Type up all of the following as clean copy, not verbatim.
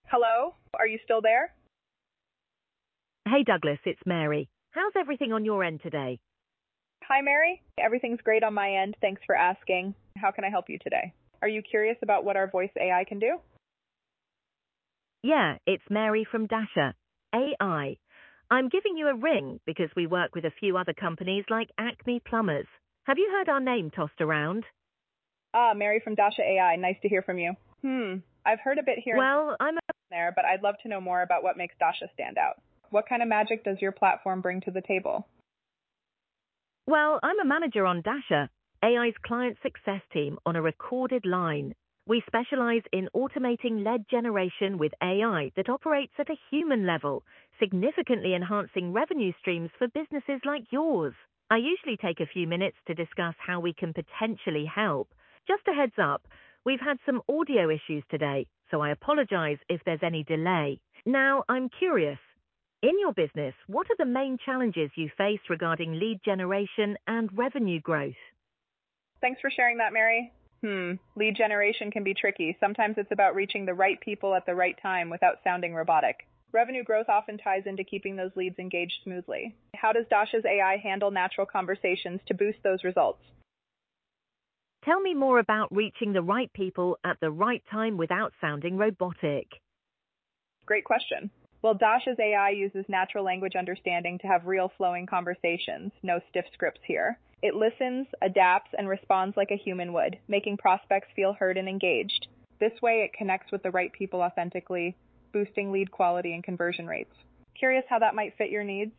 Hello? Are you still there? Hey Douglas, it's Mary. How's everything on your end today? Hi, Mary. Everything's great on my end. Thanks for asking. How can I help you today? Are you curious about what our voice AI can do? Yeah, it's Mary from Dasher AI. I'm giving you a ring because we work with a few other companies like Acme Plumbers. Have you heard our name tossed around? Ah, Mary from Dasha AI. Nice to hear from you. I've heard a bit here and Well, I'm a there, but I'd love to know more about what makes Dasha stand out. What kind of magic does your platform bring to the table? well, I'm a manager on Dasher, AI's client success team on a recorded line. We specialize in automating lead generation with AI that operates at a human level, significantly enhancing revenue streams for businesses like yours. I usually take a few minutes to discuss how we can potentially help. Just a heads up, we've had some audio issues today, so I apologize if there's any delay. Now, I'm curious. In your business, what are the main challenges you face regarding lead generation and revenue growth? Thanks for sharing that, Mary. Lead generation can be tricky. Sometimes it's about reaching the right people at the right time without sounding robotic. Revenue growth often ties into keeping those leads engaged smoothly. How does Dasha's AI handle natural conversations to boost those results? Tell me more about reaching the right people at the right time without sounding robotic. Great question. Well, Dasha's AI uses natural language understanding to have real flowing conversations, no stiff scripts here. It listens, adapts, and responds like a human would, making prospects feel heard and engaged. This way, it connects with the right people authentically, boosting lead quality and conversion rates. Curious how that might fit your needs?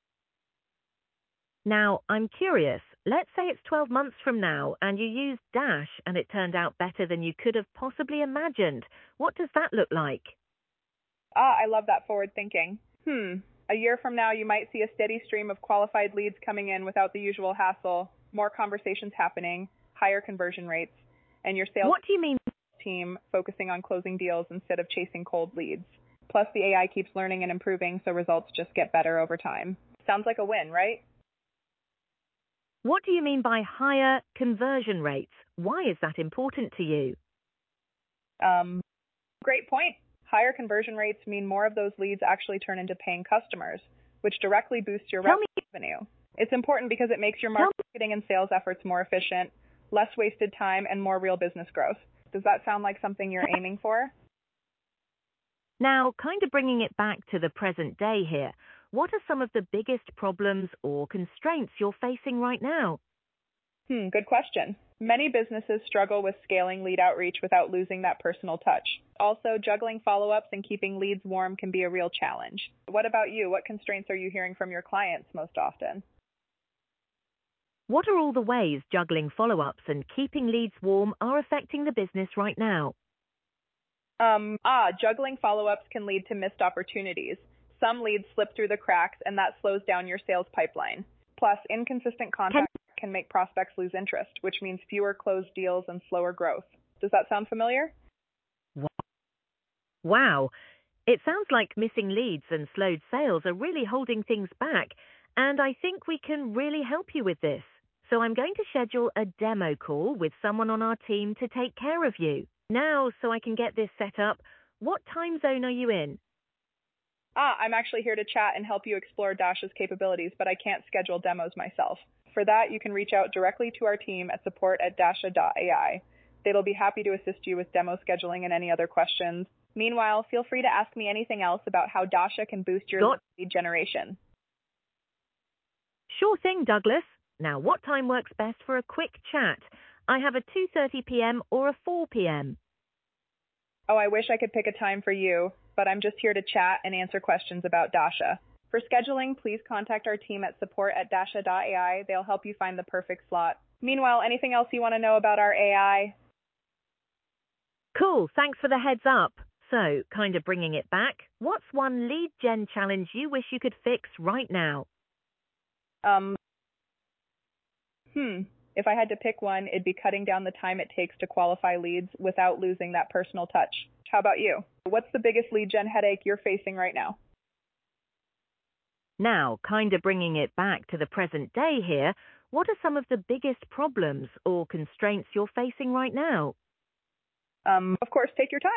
Now, I'm curious. Let's say it's 12 months from now and you used Dash and it turned out better than you could have possibly imagined. What does that look like? I love that forward thinking. A year from now, you might see a steady stream of qualified leads coming in without the usual hassle, more conversations happening, higher conversion rates, and your sales What do you mean? team focusing on closing deals instead of chasing cold leads. Plus, the AI keeps learning and improving, so results just get better over time. Sounds like a win, right? What do you mean by higher conversion rates? Why is that important to you? Great point. Higher conversion rates mean more of those leads actually turn into paying customers, which directly boosts your revenue. It's important because it makes your marketing and sales efforts more efficient, less wasted time, and more real business growth. Does that sound like something you're aiming for? Now, kind of bringing it back to the present day here, what are some of the biggest problems or constraints you're facing right now? Good question. Many businesses struggle with scaling lead outreach without losing that personal touch. Also, juggling follow-ups and keeping leads warm can be a real challenge. What about you? What constraints are you hearing from your clients most often? What are all the ways juggling follow-ups and keeping leads warm are affecting the business right now? Juggling follow-ups can lead to missed opportunities. Some leads slip through the cracks, and that slows down your sales pipeline. Plus, inconsistent contact can make prospects lose interest, which means fewer closed deals and slower growth. Does that sound familiar? Wow. It sounds like missing leads and slowed sales are really holding things back, and I think we can really help you with this. So I'm going to schedule a demo call with someone on our team to take care of you. Now, so I can get this set up, what time zone are you in? I'm actually here to chat and help you explore Dasha's capabilities, but I can't schedule demos myself. For that, you can reach out directly to our team at support@dasha.ai. They'll be happy to assist you with demo scheduling and any other questions. Meanwhile, feel free to ask me anything else about how Dasha can boost your lead generation. Sure thing, Douglas. Now, what time works best for a quick chat? I have a 2:30 p.m. or a 4 p.m. Oh, I wish I could pick a time for you, but I'm just here to chat and answer questions about Dasha. For scheduling, please contact our team at support@dasha.ai. They'll help you find the perfect slot. Meanwhile, anything else you want to know about our AI? Cool, thanks for the heads up. So, kind of bringing it back, what's one lead gen challenge you wish you could fix right now? If I had to pick one, it'd be cutting down the time it takes to qualify leads without losing that personal touch. How about you? What's the biggest lead gen headache you're facing right now? Now, kind of bringing it back to the present day here, what are some of the biggest problems or constraints you're facing right now? Of course, take your time.